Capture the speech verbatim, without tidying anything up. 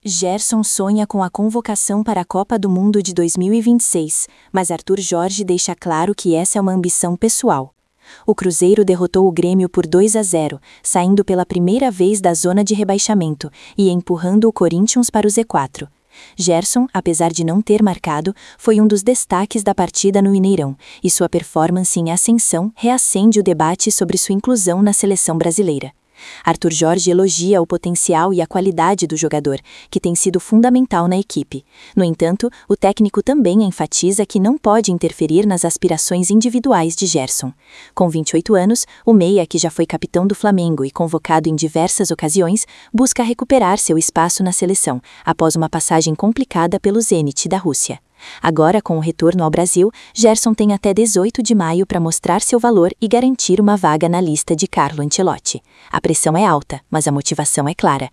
Gerson sonha com a convocação para a Copa do Mundo de dois mil e vinte e seis, mas Arthur Jorge deixa claro que essa é uma ambição pessoal. O Cruzeiro derrotou o Grêmio por dois a zero, saindo pela primeira vez da zona de rebaixamento e empurrando o Corinthians para o Z quatro. Gerson, apesar de não ter marcado, foi um dos destaques da partida no Mineirão, e sua performance em ascensão reacende o debate sobre sua inclusão na seleção brasileira. Arthur Jorge elogia o potencial e a qualidade do jogador, que tem sido fundamental na equipe. No entanto, o técnico também enfatiza que não pode interferir nas aspirações individuais de Gerson. Com vinte e oito anos, o meia, que já foi capitão do Flamengo e convocado em diversas ocasiões, busca recuperar seu espaço na seleção, após uma passagem complicada pelo Zenit da Rússia. Agora, com o retorno ao Brasil, Gerson tem até dezoito de maio para mostrar seu valor e garantir uma vaga na lista de Carlo Ancelotti. A pressão é alta, mas a motivação é clara.